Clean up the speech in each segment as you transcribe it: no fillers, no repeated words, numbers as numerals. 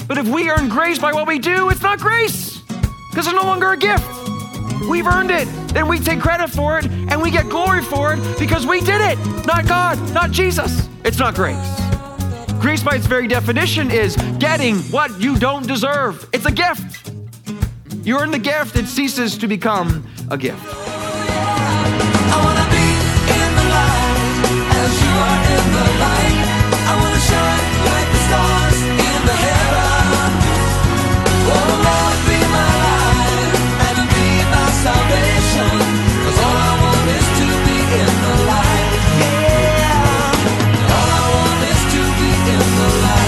But if we earn grace by what we do, it's not grace, because it's no longer a gift. We've earned it, then we take credit for it, and we get glory for it because we did it, not God, not Jesus. It's not grace. Grace by its very definition is getting what you don't deserve. It's a gift. You earn the gift, it ceases to become a gift. I wanna be in the light as you are in the light. I wanna shine like the stars in the heaven. Oh Lord, be my light and be my salvation. 'Cause all I want is to be in the light. Yeah. All I want is to be in the light.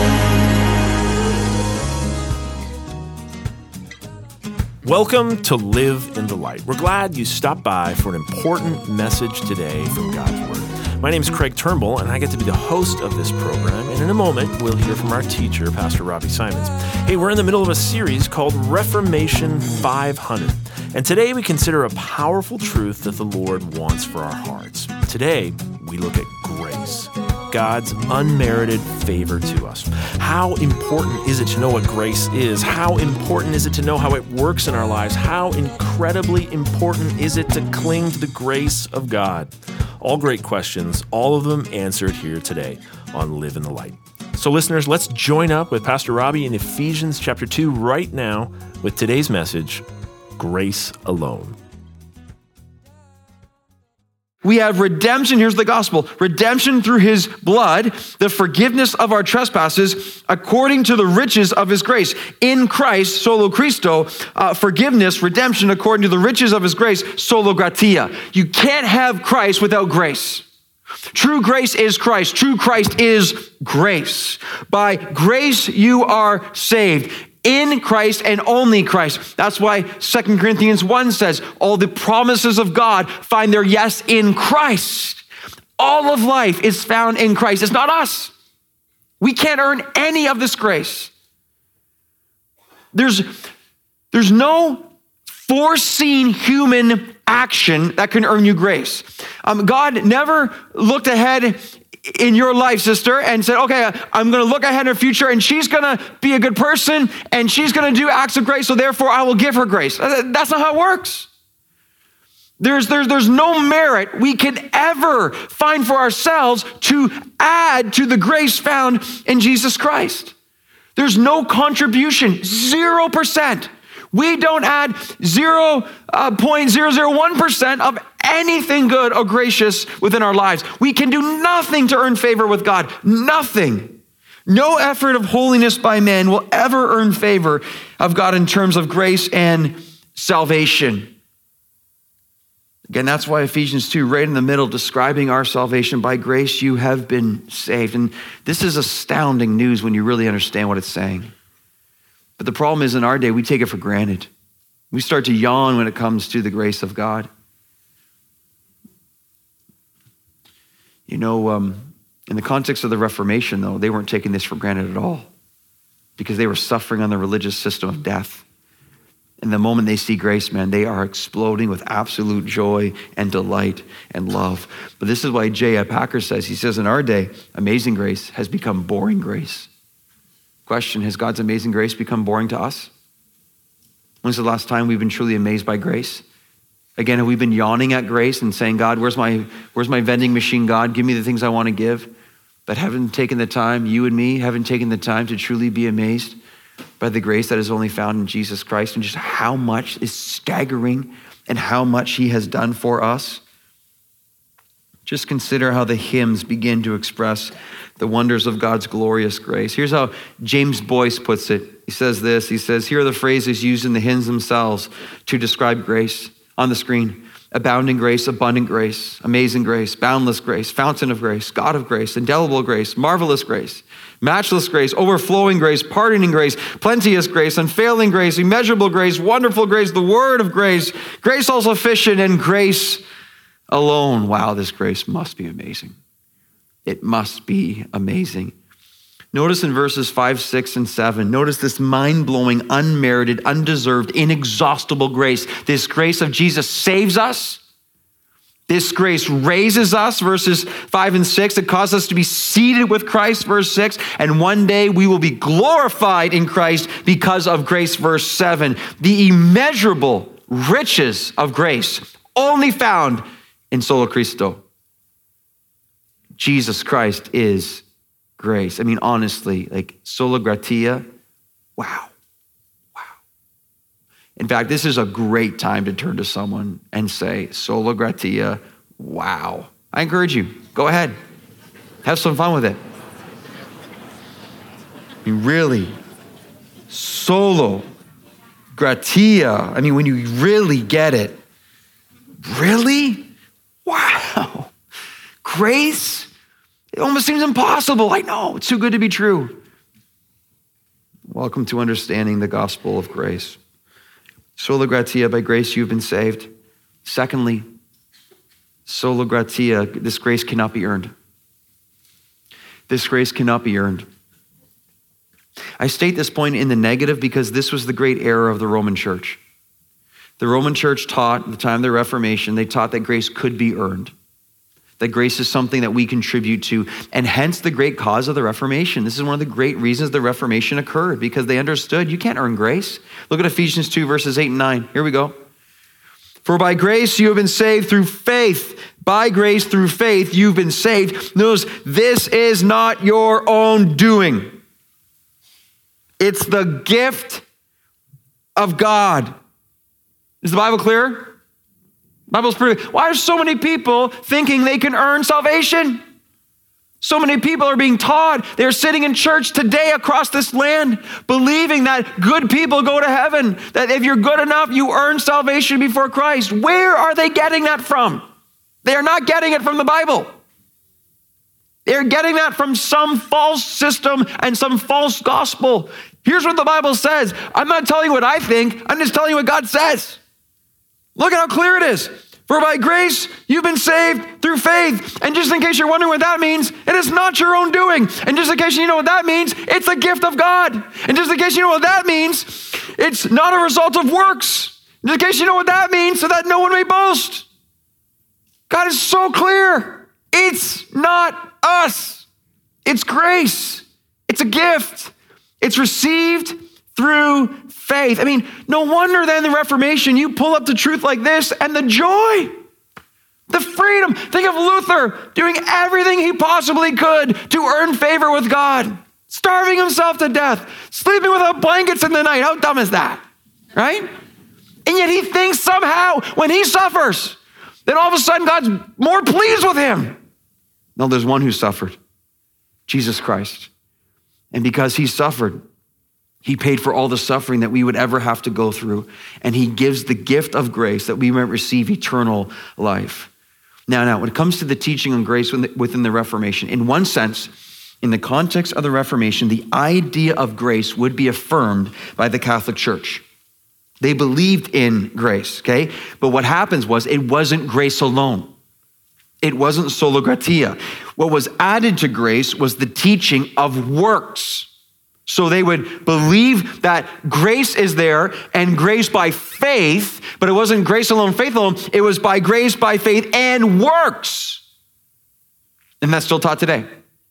Welcome to Live in the Light. We're glad you stopped by for an important message today from God's Word. My name is Craig Turnbull, and I get to be the host of this program. And in a moment, we'll hear from our teacher, Pastor Robbie Simons. Hey, we're in the middle of a series called Reformation 500. And today we consider a powerful truth that the Lord wants for our hearts. Today, we look at grace. God's unmerited favor to us. How important is it to know what grace is? How important is it to know how it works in our lives? How incredibly important is it to cling to the grace of God? All great questions, all of them answered here today on Live in the Light. So listeners, let's join up with Pastor Robbie in Ephesians chapter 2 right now with today's message, Grace Alone. We have redemption, here's the gospel, redemption through his blood, the forgiveness of our trespasses, according to the riches of his grace. In Christ, solo Christo, forgiveness, redemption, according to the riches of his grace, solo gratia. You can't have Christ without grace. True grace is Christ. True Christ is grace. By grace you are saved. In Christ and only Christ. That's why 2 Corinthians 1 says, all the promises of God find their yes in Christ. All of life is found in Christ. It's not us. We can't earn any of this grace. There's no foreseen human action that can earn you grace. God never looked ahead in your life, sister, and said, okay, I'm going to look ahead in her future, and she's going to be a good person, and she's going to do acts of grace, so therefore I will give her grace. That's not how it works. There's no merit we can ever find for ourselves to add to the grace found in Jesus Christ. There's no contribution, 0%. We don't add 0.001% of anything good or gracious within our lives. We can do nothing to earn favor with God. Nothing. No effort of holiness by man will ever earn favor of God in terms of grace and salvation. Again, that's why Ephesians 2, right in the middle, describing our salvation. By grace you have been saved. And this is astounding news when you really understand what it's saying. But the problem is in our day, we take it for granted. We start to yawn when it comes to the grace of God. You know, in the context of the Reformation, though, they weren't taking this for granted at all because they were suffering on the religious system of death. And the moment they see grace, man, they are exploding with absolute joy and delight and love. But this is why J.I. Packer says, he says, in our day, amazing grace has become boring grace. Question, has God's amazing grace become boring to us? When's the last time we've been truly amazed by grace? Again, have we been yawning at grace and saying, God, where's my vending machine, God? Give me the things I want to give. But haven't taken the time, you and me, haven't taken the time to truly be amazed by the grace that is only found in Jesus Christ and just how much is staggering and how much he has done for us. Just consider how the hymns begin to express the wonders of God's glorious grace. Here's how James Boyce puts it. He says this, he says, here are the phrases used in the hymns themselves to describe grace on the screen. Abounding grace, abundant grace, amazing grace, boundless grace, fountain of grace, God of grace, indelible grace, marvelous grace, matchless grace, overflowing grace, pardoning grace, plenteous grace, unfailing grace, immeasurable grace, wonderful grace, the word of grace, grace all sufficient, and grace alone. Wow, this grace must be amazing. It must be amazing. Notice in verses 5, 6, and 7, notice this mind-blowing, unmerited, undeserved, inexhaustible grace. This grace of Jesus saves us. This grace raises us, verses 5 and 6. It causes us to be seated with Christ, verse 6. And one day we will be glorified in Christ because of grace, verse 7. The immeasurable riches of grace only found in Solo Christo. Jesus Christ is grace. I mean, honestly, like sola gratia, wow. In fact, this is a great time to turn to someone and say, sola gratia, wow. I encourage you, go ahead. Have some fun with it. I mean, really, solo gratia. I mean, when you really get it, really? Wow. Grace? It almost seems impossible. I know, it's too good to be true. Welcome to understanding the gospel of grace. Sola gratia, by grace you've been saved. Secondly, sola gratia, this grace cannot be earned. This grace cannot be earned. I state this point in the negative because this was the great error of the Roman church. The Roman church taught, at the time of the Reformation, they taught that grace could be earned. That grace is something that we contribute to, and hence the great cause of the Reformation. This is one of the great reasons the Reformation occurred, because they understood you can't earn grace. Look at Ephesians 2, verses 8 and 9. Here we go. For by grace you have been saved through faith. By grace through faith you've been saved. Notice, this is not your own doing. It's the gift of God. Is the Bible clear? Bible's pretty. Why are so many people thinking they can earn salvation? So many people are being taught. They're sitting in church today across this land, believing that good people go to heaven, that if you're good enough, you earn salvation before Christ. Where are they getting that from? They are not getting it from the Bible. They're getting that from some false system and some false gospel. Here's what the Bible says. I'm not telling you what I think. I'm just telling you what God says. Look at how clear it is. For by grace, you've been saved through faith. And just in case you're wondering what that means, it is not your own doing. And just in case you know what that means, it's a gift of God. And just in case you know what that means, it's not a result of works. Just in case you know what that means, so that no one may boast. God is so clear. It's not us. It's grace. It's a gift. It's received through faith. I mean, no wonder then the Reformation, you pull up the truth like this and the joy, the freedom. Think of Luther doing everything he possibly could to earn favor with God, starving himself to death, sleeping without blankets in the night. How dumb is that, right? And yet he thinks somehow when he suffers, that all of a sudden God's more pleased with him. No, there's one who suffered, Jesus Christ. And because he suffered, he paid for all the suffering that we would ever have to go through. And he gives the gift of grace that we might receive eternal life. Now, when it comes to the teaching on grace within the Reformation, in one sense, in the context of the Reformation, the idea of grace would be affirmed by the Catholic Church. They believed in grace, okay? But what happens was it wasn't grace alone. It wasn't sola gratia. What was added to grace was the teaching of works. So they would believe that grace is there and grace by faith, but it wasn't grace alone, faith alone. It was by grace, by faith, and works. And that's still taught today.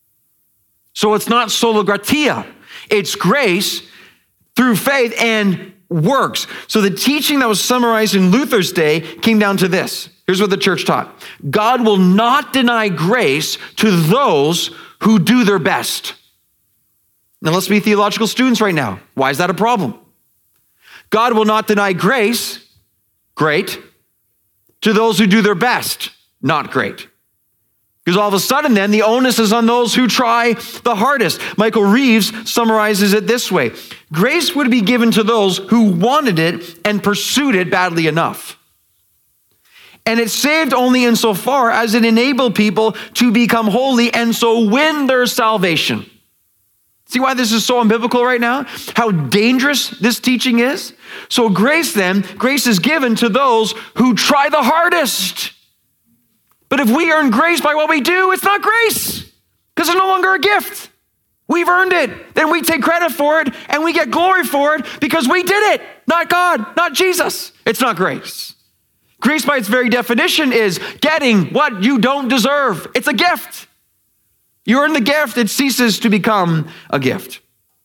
So it's not sola gratia. It's grace through faith and works. So the teaching that was summarized in Luther's day came down to this. Here's what the church taught. God will not deny grace to those who do their best. Now let's be theological students right now. Why is that a problem? God will not deny grace, great, to those who do their best, not great. Because all of a sudden then the onus is on those who try the hardest. Michael Reeves summarizes it this way. Grace would be given to those who wanted it and pursued it badly enough. And it's saved only insofar as it enabled people to become holy and so win their salvation. See why this is so unbiblical right now? How dangerous this teaching is? So grace is given to those who try the hardest. But if we earn grace by what we do, it's not grace, because it's no longer a gift. We've earned it. Then we take credit for it and we get glory for it because we did it, not God, not Jesus. It's not grace. Grace by its very definition is getting what you don't deserve. It's a gift. You earn the gift, it ceases to become a gift.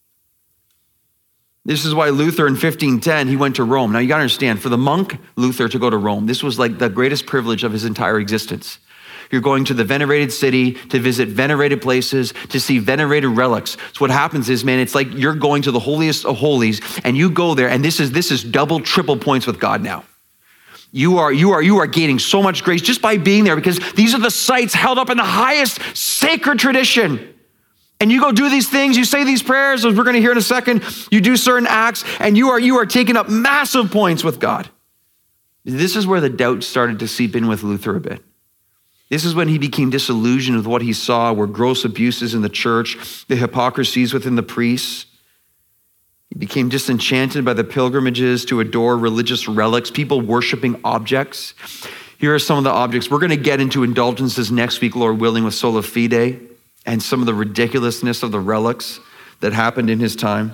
This is why Luther in 1510, he went to Rome. Now you gotta understand, for the monk Luther to go to Rome, this was like the greatest privilege of his entire existence. You're going to the venerated city to visit venerated places, to see venerated relics. So what happens is, man, it's like you're going to the holiest of holies and you go there and this is double, triple points with God now. You are gaining so much grace just by being there because these are the sites held up in the highest sacred tradition. And you go do these things, you say these prayers, as we're going to hear in a second, you do certain acts, and you are taking up massive points with God. This is where the doubt started to seep in with Luther a bit. This is when he became disillusioned with what he saw were gross abuses in the church, the hypocrisies within the priests. He became disenchanted by the pilgrimages to adore religious relics, people worshiping objects. Here are some of the objects. We're going to get into indulgences next week, Lord willing, with Sola Fide, and some of the ridiculousness of the relics that happened in his time.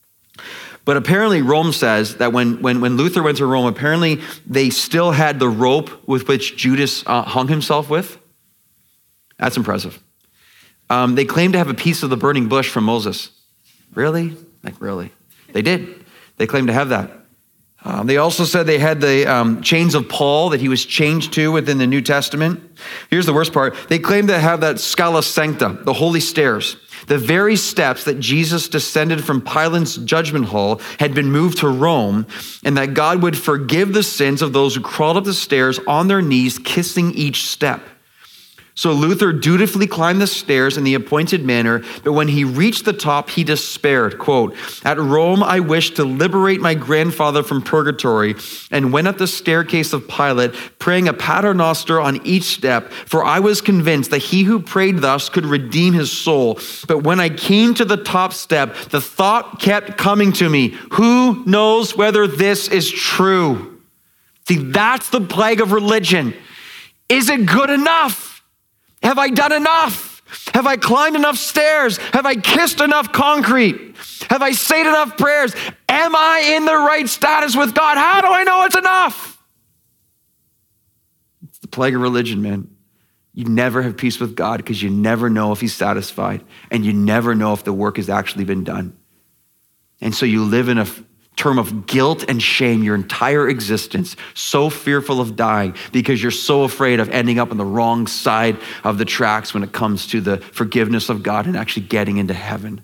But apparently Rome says that when Luther went to Rome, apparently they still had the rope with which Judas hung himself with. That's impressive. They claimed to have a piece of the burning bush from Moses. Really? Like really? They did. They claimed to have that. They also said they had the chains of Paul that he was chained to within the New Testament. Here's the worst part. They claimed to have that Scala Sancta, the holy stairs. The very steps that Jesus descended from Pilate's judgment hall had been moved to Rome, and that God would forgive the sins of those who crawled up the stairs on their knees, kissing each step. So Luther dutifully climbed the stairs in the appointed manner, but when he reached the top, he despaired, quote, "At Rome, I wished to liberate my grandfather from purgatory and went up the staircase of Pilate, praying a Pater Noster on each step, for I was convinced that he who prayed thus could redeem his soul. But when I came to the top step, the thought kept coming to me, who knows whether this is true?" See, that's the plague of religion. Is it good enough? Have I done enough? Have I climbed enough stairs? Have I kissed enough concrete? Have I said enough prayers? Am I in the right status with God? How do I know it's enough? It's the plague of religion, man. You never have peace with God because you never know if he's satisfied and you never know if the work has actually been done. And so you live in a term of guilt and shame your entire existence, so fearful of dying because you're so afraid of ending up on the wrong side of the tracks when it comes to the forgiveness of God and actually getting into heaven.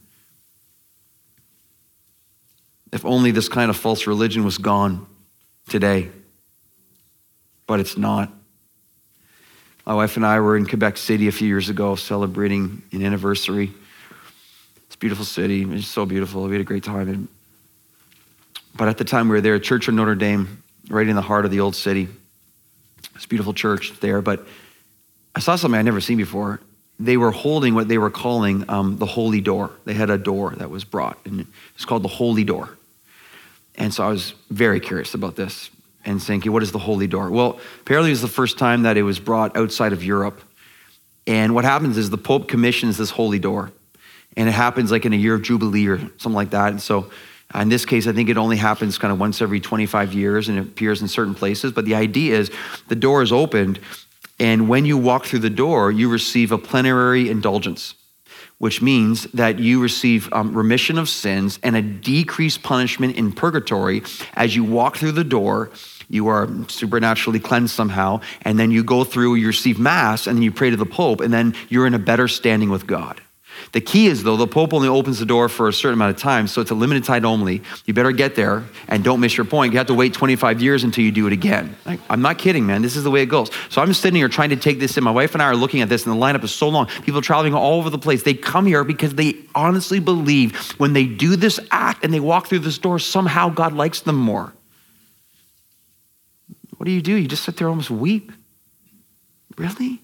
If only this kind of false religion was gone today, but it's not. My wife and I were in Quebec City a few years ago celebrating an anniversary. It's a beautiful city. It's so beautiful. We had a great time. But at the time we were there, Church of Notre Dame, right in the heart of the old city. It's a beautiful church there, but I saw something I'd never seen before. They were holding what they were calling the Holy Door. They had a door that was brought, and it's called the Holy Door. And so I was very curious about this and thinking, what is the Holy Door? Well, apparently it was the first time that it was brought outside of Europe. And what happens is the Pope commissions this Holy Door, and it happens like in a year of Jubilee or something like that. And so in this case, I think it only happens kind of once every 25 years and it appears in certain places. But the idea is the door is opened, and when you walk through the door, you receive a plenary indulgence, which means that you receive remission of sins and a decreased punishment in purgatory. As you walk through the door, you are supernaturally cleansed somehow, and then you go through, you receive Mass, and then you pray to the Pope, and then you're in a better standing with God. The key is, though, the Pope only opens the door for a certain amount of time, so it's a limited time only. You better get there and don't miss your point. You have to wait 25 years until you do it again. I'm not kidding, man. This is the way it goes. So I'm sitting here trying to take this in. My wife and I are looking at this, and the lineup is so long. People traveling all over the place. They come here because they honestly believe when they do this act and they walk through this door, somehow God likes them more. What do? You just sit there and almost weep. Really?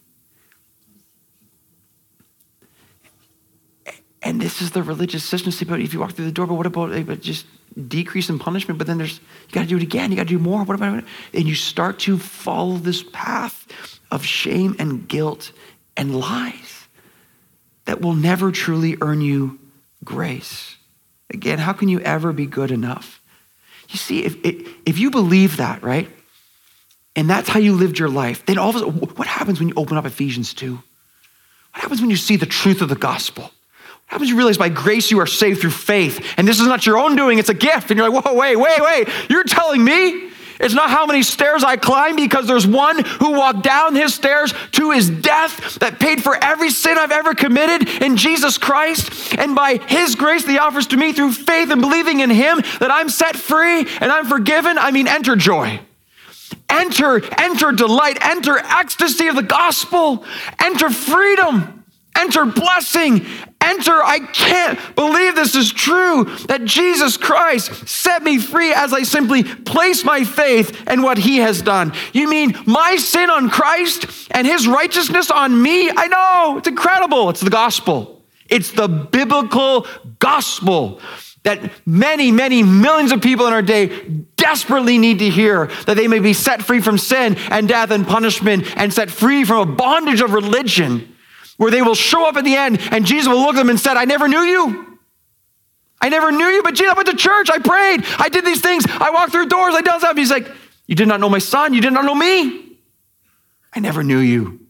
And this is the religious system. See, but if you walk through the door, but what about just decrease in punishment? But then you got to do it again. You got to do more. What about it? And you start to follow this path of shame and guilt and lies that will never truly earn you grace. Again, how can you ever be good enough? You see, if you believe that, right? and that's how you lived your life, then all of a sudden, what happens when you open up Ephesians 2? What happens when you see the truth of the gospel? What happens when you realize by grace you are saved through faith, and this is not your own doing, it's a gift, and you're like, whoa, wait, you're telling me it's not how many stairs I climb, because there's one who walked down his stairs to his death that paid for every sin I've ever committed in Jesus Christ. And by his grace, that he offers to me through faith and believing in him, that I'm set free and I'm forgiven. I mean, enter joy. Enter delight, enter ecstasy of the gospel, enter freedom, enter blessing, enter, I can't believe this is true, that Jesus Christ set me free as I simply place my faith in what he has done. You mean my sin on Christ and his righteousness on me? I know, it's incredible. It's the gospel. It's the biblical gospel that many, many millions of people in our day desperately need to hear, that they may be set free from sin and death and punishment and set free from a bondage of religion, where they will show up at the end and Jesus will look at them and said, I never knew you. I never knew you, but Jesus, I went to church, I prayed, I did these things, I walked through doors, I did stuff. He's like, you did not know my son, you did not know me. I never knew you.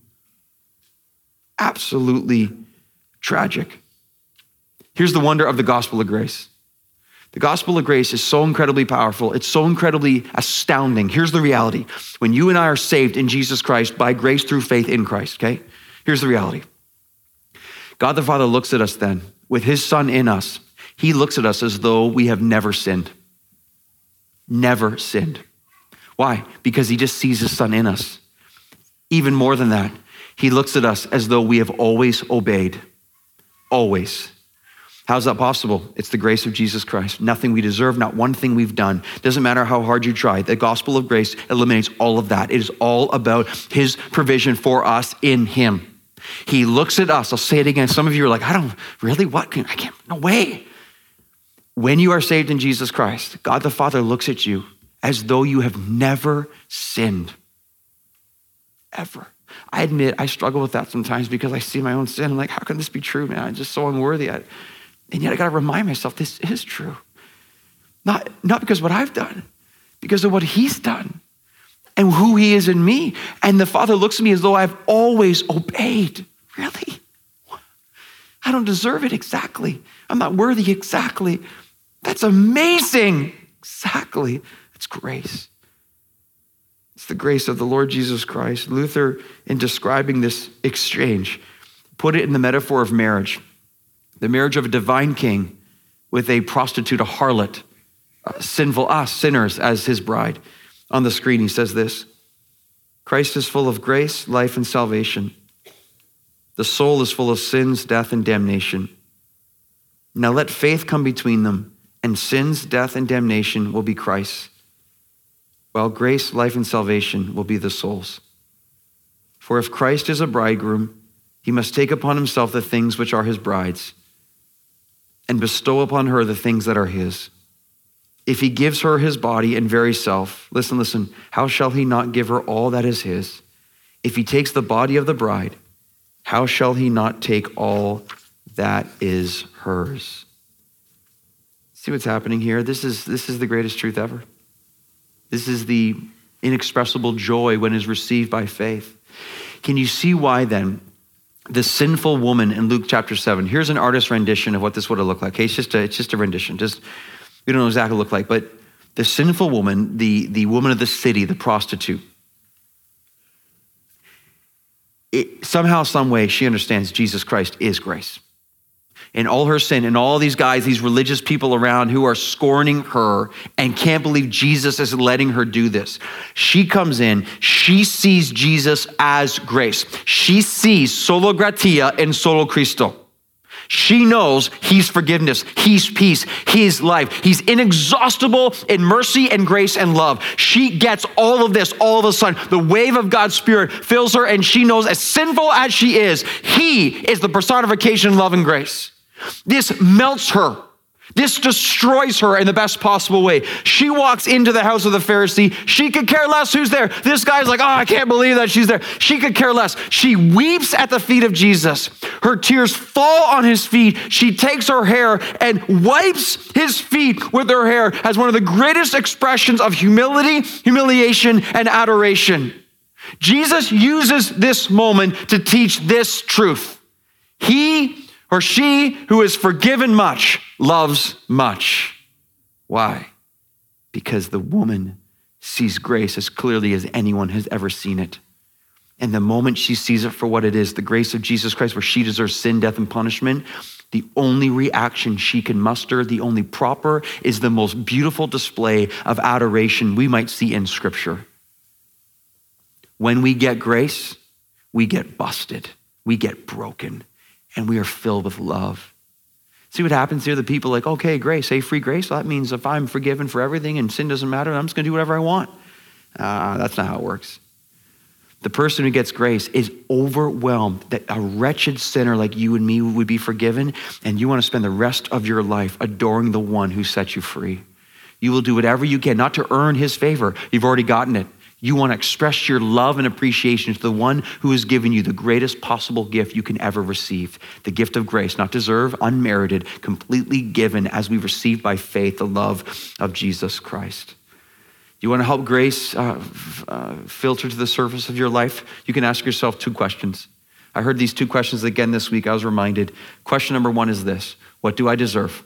Absolutely tragic. Here's the wonder of the gospel of grace. The gospel of grace is so incredibly powerful. It's so incredibly astounding. Here's the reality. When you and I are saved in Jesus Christ by grace through faith in Christ, okay? Here's the reality. God the Father looks at us then with his son in us. He looks at us as though we have never sinned. Never sinned. Why? Because he just sees his son in us. Even more than that, he looks at us as though we have always obeyed. Always. How's that possible? It's the grace of Jesus Christ. Nothing we deserve, not one thing we've done. Doesn't matter how hard you try. The gospel of grace eliminates all of that. It is all about his provision for us in him. He looks at us. I'll say it again. Some of you are like, I don't really, what? I can't, no way. When you are saved in Jesus Christ, God the Father looks at you as though you have never sinned. Ever. I admit I struggle with that sometimes because I see my own sin. I'm like, how can this be true, man? I'm just so unworthy. And yet I got to remind myself this is true. Not because of what I've done, because of what he's done and who he is in me. And the Father looks at me as though I've always obeyed. Really? I don't deserve it exactly. I'm not worthy exactly. That's amazing. Exactly. It's grace. It's the grace of the Lord Jesus Christ. Luther, in describing this exchange, put it in the metaphor of marriage. The marriage of a divine king with a prostitute, a harlot, sinful us, sinners, as his bride. On the screen, he says this: Christ is full of grace, life, and salvation. The soul is full of sins, death, and damnation. Now let faith come between them, and sins, death, and damnation will be Christ's, while grace, life, and salvation will be the soul's. For if Christ is a bridegroom, he must take upon himself the things which are his bride's, and bestow upon her the things that are his. If he gives her his body and very self, listen, how shall he not give her all that is his? If he takes the body of the bride, how shall he not take all that is hers? See what's happening here? This is the greatest truth ever. This is the inexpressible joy when it is received by faith. Can you see why then the sinful woman in Luke chapter 7, here's an artist's rendition of what this would have looked like. Okay, it's just a rendition. We don't know exactly what it looked like, but the sinful woman, the woman of the city, the prostitute, somehow, some way, she understands Jesus Christ is grace. And all her sin, and all these guys, these religious people around who are scorning her and can't believe Jesus is letting her do this. She comes in, she sees Jesus as grace. She sees solo gratia and solo Cristo. She knows he's forgiveness, he's peace, he's life. He's inexhaustible in mercy and grace and love. She gets all of this all of a sudden. The wave of God's Spirit fills her, and she knows, as sinful as she is, he is the personification of love and grace. This melts her. This destroys her in the best possible way. She walks into the house of the Pharisee. She could care less who's there. This guy's like, oh, I can't believe that she's there. She could care less. She weeps at the feet of Jesus. Her tears fall on his feet. She takes her hair and wipes his feet with her hair as one of the greatest expressions of humility, humiliation, and adoration. Jesus uses this moment to teach this truth. He or she who is forgiven much loves much. Why? Because the woman sees grace as clearly as anyone has ever seen it. And the moment she sees it for what it is, the grace of Jesus Christ, where she deserves sin, death, and punishment, the only reaction she can muster, the only proper, is the most beautiful display of adoration we might see in Scripture. When we get grace, we get busted, we get broken, and we are filled with love. See what happens here? The people are like, okay, grace, hey, free grace. Well, that means if I'm forgiven for everything and sin doesn't matter, I'm just gonna do whatever I want. That's not how it works. The person who gets grace is overwhelmed that a wretched sinner like you and me would be forgiven, and you wanna spend the rest of your life adoring the one who set you free. You will do whatever you can, not to earn his favor. You've already gotten it. You want to express your love and appreciation to the one who has given you the greatest possible gift you can ever receive, the gift of grace, not deserved, unmerited, completely given as we receive by faith the love of Jesus Christ. You want to help grace filter to the surface of your life? You can ask yourself 2 questions. I heard these 2 questions again this week. I was reminded. Question number 1 is this: what do I deserve?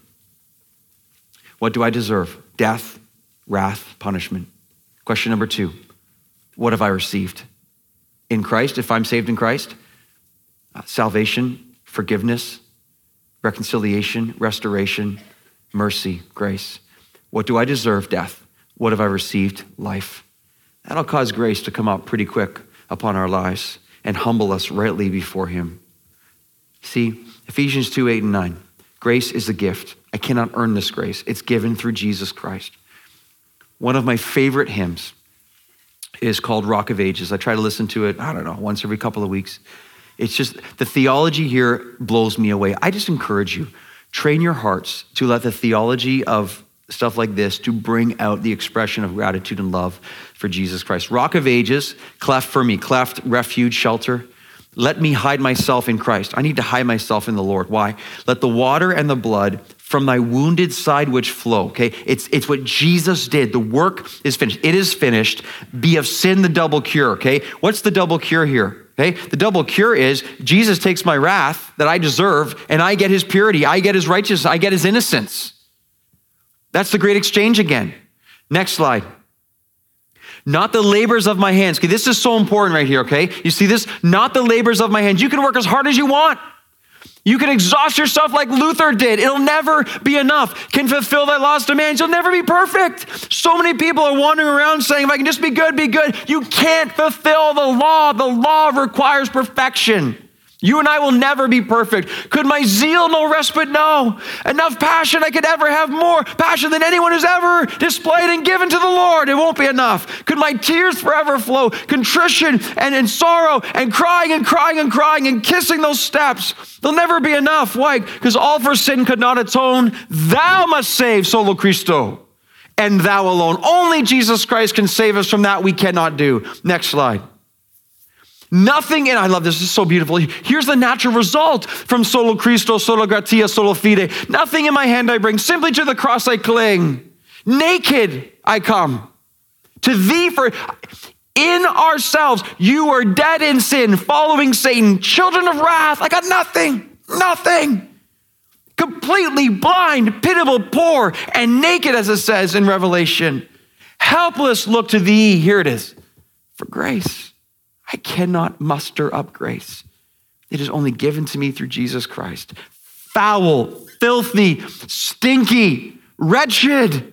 What do I deserve? Death, wrath, punishment. Question number 2. What have I received? In Christ, if I'm saved in Christ, salvation, forgiveness, reconciliation, restoration, mercy, grace. What do I deserve? Death. What have I received? Life. That'll cause grace to come up pretty quick upon our lives and humble us rightly before him. See, Ephesians 2, 8 and 9. Grace is a gift. I cannot earn this grace. It's given through Jesus Christ. One of my favorite hymns is called Rock of Ages. I try to listen to it, once every couple of weeks. It's just, the theology here blows me away. I just encourage you, train your hearts to let the theology of stuff like this to bring out the expression of gratitude and love for Jesus Christ. Rock of Ages, cleft for me, cleft, refuge, shelter. Let me hide myself in Christ. I need to hide myself in the Lord. Why? Let the water and the blood from thy wounded side which flow, okay? It's what Jesus did. The work is finished. It is finished. Be of sin the double cure, okay? What's the double cure here? Okay? The double cure is Jesus takes my wrath that I deserve and I get his purity. I get his righteousness. I get his innocence. That's the great exchange again. Next slide. Not the labors of my hands. Okay, this is so important right here, okay? You see this? Not the labors of my hands. You can work as hard as you want. You can exhaust yourself like Luther did. It'll never be enough. Can fulfill thy law's demands. You'll never be perfect. So many people are wandering around saying, if I can just be good, be good. You can't fulfill the law. The law requires perfection. You and I will never be perfect. Could my zeal no respite? No. Enough passion, I could ever have more passion than anyone who's ever displayed and given to the Lord. It won't be enough. Could my tears forever flow? Contrition and sorrow and crying and crying and crying and kissing those steps. They'll never be enough. Why? Because all for sin could not atone. Thou must save, solo Christo. And thou alone. Only Jesus Christ can save us from that we cannot do. Next slide. Nothing, and I love this is so beautiful. Here's the natural result from solo Christo, solo gratia, solo fide. Nothing in my hand I bring, simply to the cross I cling. Naked I come to thee for in ourselves. You are dead in sin, following Satan, children of wrath. I got nothing. Completely blind, pitiable, poor, and naked, as it says in Revelation. Helpless look to thee, here it is, for grace. I cannot muster up grace. It is only given to me through Jesus Christ. Foul, filthy, stinky, wretched.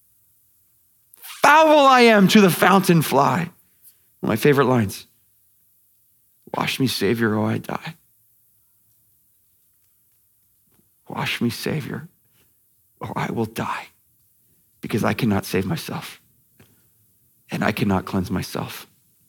Foul I am to the fountain fly. One of my favorite lines. Wash me, Savior, or I die. Wash me, Savior, or I will die, because I cannot save myself, and I cannot cleanse myself.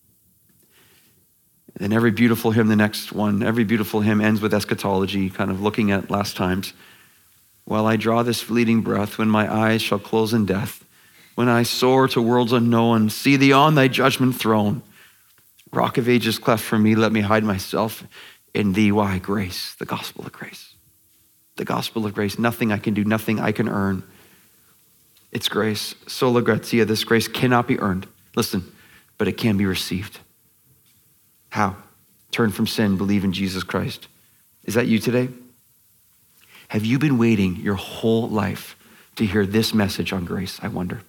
And every beautiful hymn, the next one, every beautiful hymn ends with eschatology, kind of looking at last times. while I draw this fleeting breath, when my eyes shall close in death, when I soar to worlds unknown, see thee on thy judgment throne. Rock of ages cleft for me, let me hide myself in thee. Why? Grace, the gospel of grace. The gospel of grace. Nothing I can do, nothing I can earn. It's grace. Sola gratia. This grace cannot be earned. Listen, but it can be received. How? Turn from sin, believe in Jesus Christ. Is that you today? Have you been waiting your whole life to hear this message on grace? I wonder.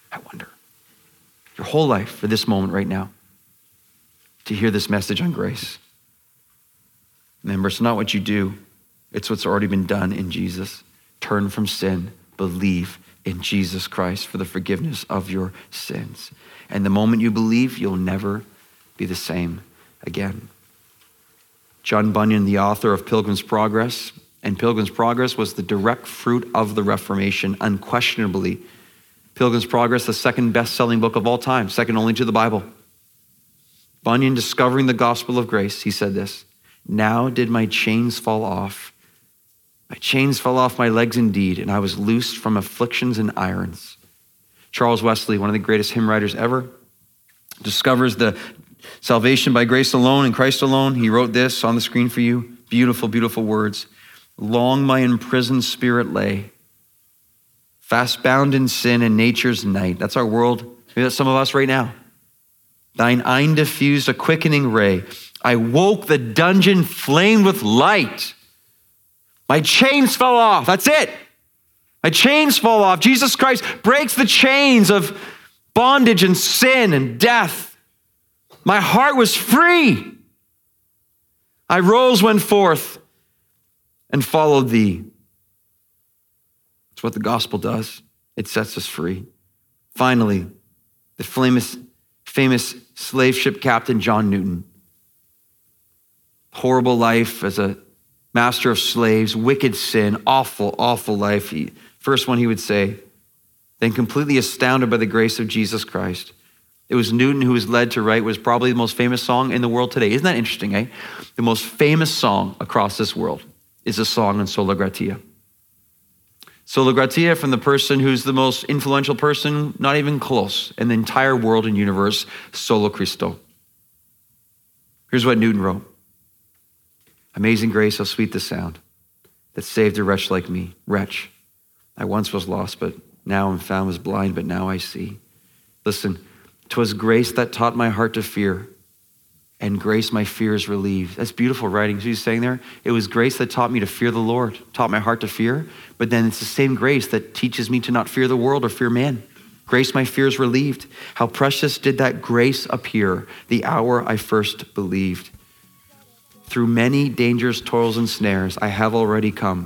Your whole life for this moment right now to hear this message on grace. Remember, it's not what you do. It's what's already been done in Jesus. Turn from sin, believe in Jesus Christ for the forgiveness of your sins. And the moment you believe, you'll never be the same again. John Bunyan, the author of Pilgrim's Progress, and Pilgrim's Progress was the direct fruit of the Reformation, unquestionably. Pilgrim's Progress, the second best-selling book of all time, second only to the Bible. Bunyan, discovering the gospel of grace, he said this, "Now did my chains fall off. My chains fell off my legs indeed, and I was loosed from afflictions and irons." Charles Wesley, one of the greatest hymn writers ever, discovers the salvation by grace alone in Christ alone. He wrote this on the screen for you. Beautiful, beautiful words. "Long my imprisoned spirit lay, fast bound in sin and nature's night." That's our world. Maybe that's some of us right now. "Thine eyne diffused a quickening ray. I woke, the dungeon flamed with light. My chains fell off." That's it. My chains fall off. Jesus Christ breaks the chains of bondage and sin and death. My heart was free. I rose, went forth, and followed thee. It's what the gospel does. It sets us free. Finally, the famous slave ship captain, John Newton. Horrible life as a master of slaves, wicked sin, awful, awful life. First one he would say, then completely astounded by the grace of Jesus Christ. It was Newton who was led to write what is probably the most famous song in the world today. Isn't that interesting, eh? The most famous song across this world is a song on Sola Gratia. Sola Gratia from the person who's the most influential person, not even close, in the entire world and universe, Solo Cristo. Here's what Newton wrote. "Amazing grace, how sweet the sound that saved a wretch like me. Wretch, I once was lost, but now am found, was blind, but now I see. Listen, 'twas grace that taught my heart to fear, and grace my fears relieved." That's beautiful writing. So he's saying there, it was grace that taught me to fear the Lord, taught my heart to fear, but then it's the same grace that teaches me to not fear the world or fear man. Grace my fears relieved. How precious did that grace appear the hour I first believed. Through many dangers, toils, and snares, I have already come.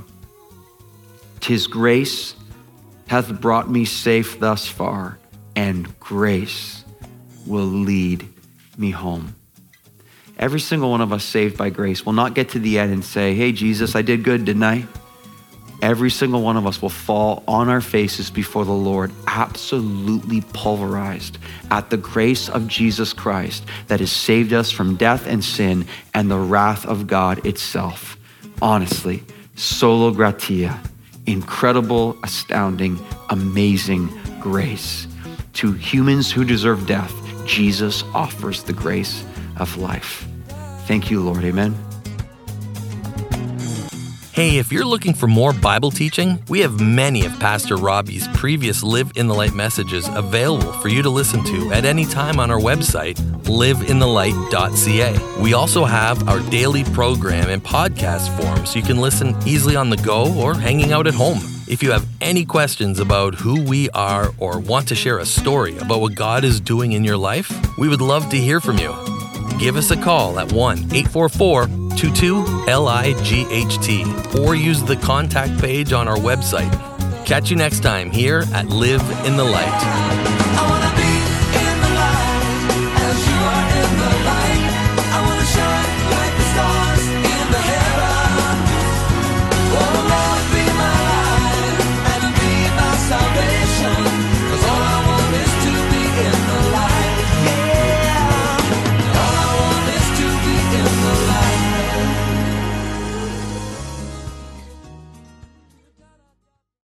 'Tis grace hath brought me safe thus far, and grace will lead me home. Every single one of us saved by grace will not get to the end and say, "Hey, Jesus, I did good, didn't I?" Every single one of us will fall on our faces before the Lord, absolutely pulverized at the grace of Jesus Christ that has saved us from death and sin and the wrath of God itself. Honestly, Sola Gratia, incredible, astounding, amazing grace. To humans who deserve death, Jesus offers the grace of life. Thank you, Lord. Amen. Hey, if you're looking for more Bible teaching, we have many of Pastor Robbie's previous Live in the Light messages available for you to listen to at any time on our website, liveinthelight.ca. We also have our daily program in podcast form so you can listen easily on the go or hanging out at home. If you have any questions about who we are or want to share a story about what God is doing in your life, we would love to hear from you. Give us a call at 1-844-22-LIGHT or use the contact page on our website. Catch you next time here at Live in the Light.